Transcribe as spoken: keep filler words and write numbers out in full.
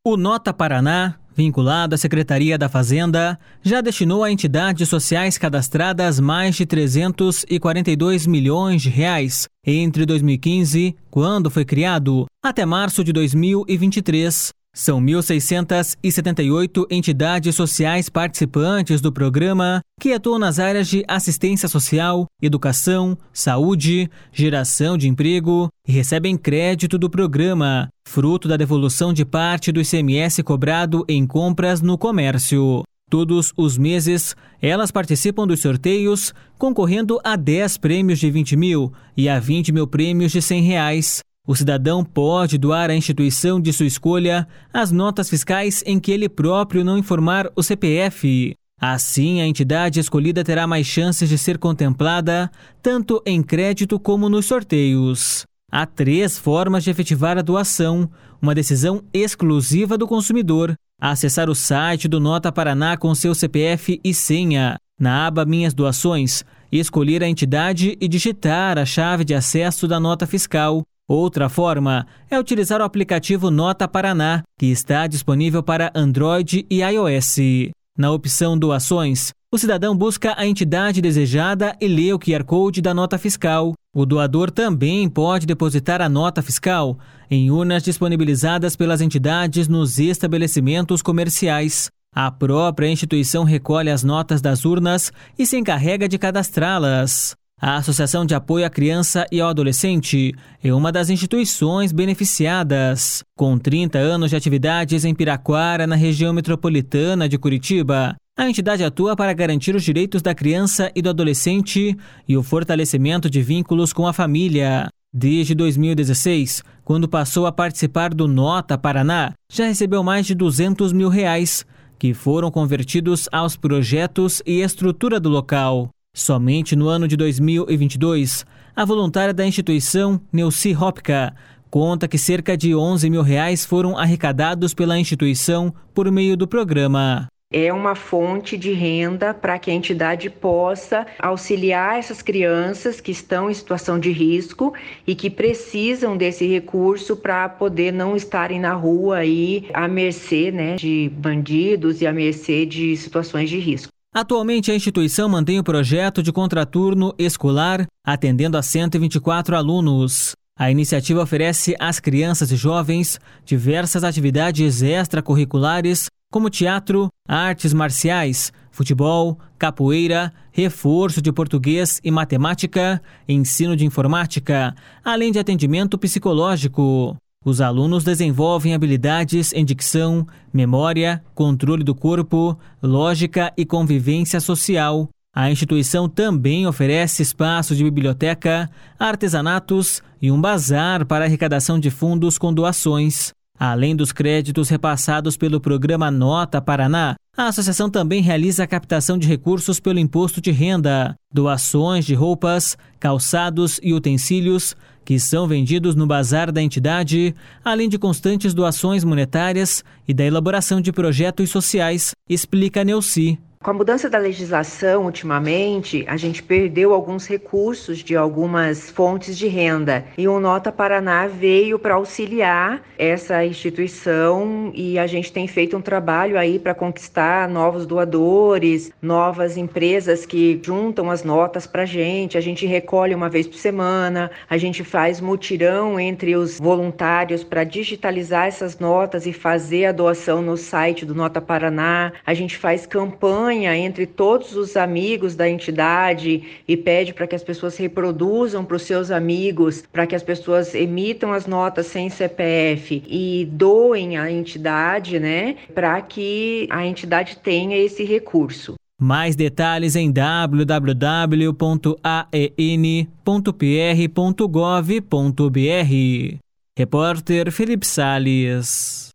O Nota Paraná, vinculado à Secretaria da Fazenda, já destinou a entidades sociais cadastradas mais de trezentos e quarenta e dois milhões de reais entre dois mil e quinze, quando foi criado, até março de dois mil e vinte e três. São mil seiscentas e setenta e oito entidades sociais participantes do programa que atuam nas áreas de assistência social, educação, saúde, geração de emprego e recebem crédito do programa, fruto da devolução de parte do I C M S cobrado em compras no comércio. Todos os meses, elas participam dos sorteios, concorrendo a dez prêmios de vinte mil e a vinte mil prêmios de cem reais. O cidadão pode doar à instituição de sua escolha as notas fiscais em que ele próprio não informar o C P F. Assim, a entidade escolhida terá mais chances de ser contemplada, tanto em crédito como nos sorteios. Há três formas de efetivar a doação, uma decisão exclusiva do consumidor: acessar o site do Nota Paraná com seu C P F e senha, na aba Minhas Doações, escolher a entidade e digitar a chave de acesso da nota fiscal. Outra forma é utilizar o aplicativo Nota Paraná, que está disponível para Android e iOS. Na opção Doações, o cidadão busca a entidade desejada e lê o Q R Code da nota fiscal. O doador também pode depositar a nota fiscal em urnas disponibilizadas pelas entidades nos estabelecimentos comerciais. A própria instituição recolhe as notas das urnas e se encarrega de cadastrá-las. A Associação de Apoio à Criança e ao Adolescente é uma das instituições beneficiadas. Com trinta anos de atividades em Piraquara, na região metropolitana de Curitiba, a entidade atua para garantir os direitos da criança e do adolescente e o fortalecimento de vínculos com a família. Desde dois mil e dezesseis, quando passou a participar do Nota Paraná, já recebeu mais de duzentos mil reais, que foram convertidos aos projetos e estrutura do local. Somente no ano de dois mil e vinte e dois, a voluntária da instituição, Neuci Hopka, conta que cerca de onze mil reais foram arrecadados pela instituição por meio do programa. É uma fonte de renda para que a entidade possa auxiliar essas crianças que estão em situação de risco e que precisam desse recurso para poder não estarem na rua aí à mercê, né, de bandidos e à mercê de situações de risco. Atualmente, a instituição mantém o projeto de contraturno escolar, atendendo a cento e vinte e quatro alunos. A iniciativa oferece às crianças e jovens diversas atividades extracurriculares, como teatro, artes marciais, futebol, capoeira, reforço de português e matemática, ensino de informática, além de atendimento psicológico. Os alunos desenvolvem habilidades em dicção, memória, controle do corpo, lógica e convivência social. A instituição também oferece espaço de biblioteca, artesanatos e um bazar para arrecadação de fundos com doações. Além dos créditos repassados pelo programa Nota Paraná, a associação também realiza a captação de recursos pelo imposto de renda, doações de roupas, calçados e utensílios, que são vendidos no bazar da entidade, além de constantes doações monetárias e da elaboração de projetos sociais, explica Neuci. Com a mudança da legislação, ultimamente, a gente perdeu alguns recursos de algumas fontes de renda. E o Nota Paraná veio para auxiliar essa instituição e a gente tem feito um trabalho aí para conquistar novos doadores, novas empresas que juntam as notas para a gente. A gente recolhe uma vez por semana, a gente faz mutirão entre os voluntários para digitalizar essas notas e fazer a doação no site do Nota Paraná. A gente faz campanha entre todos os amigos da entidade e pede para que as pessoas reproduzam para os seus amigos, para que as pessoas emitam as notas sem C P F e doem à entidade, né, para que a entidade tenha esse recurso. Mais detalhes em w w w ponto a e n ponto p r ponto gov ponto b r. Repórter Felipe Salles.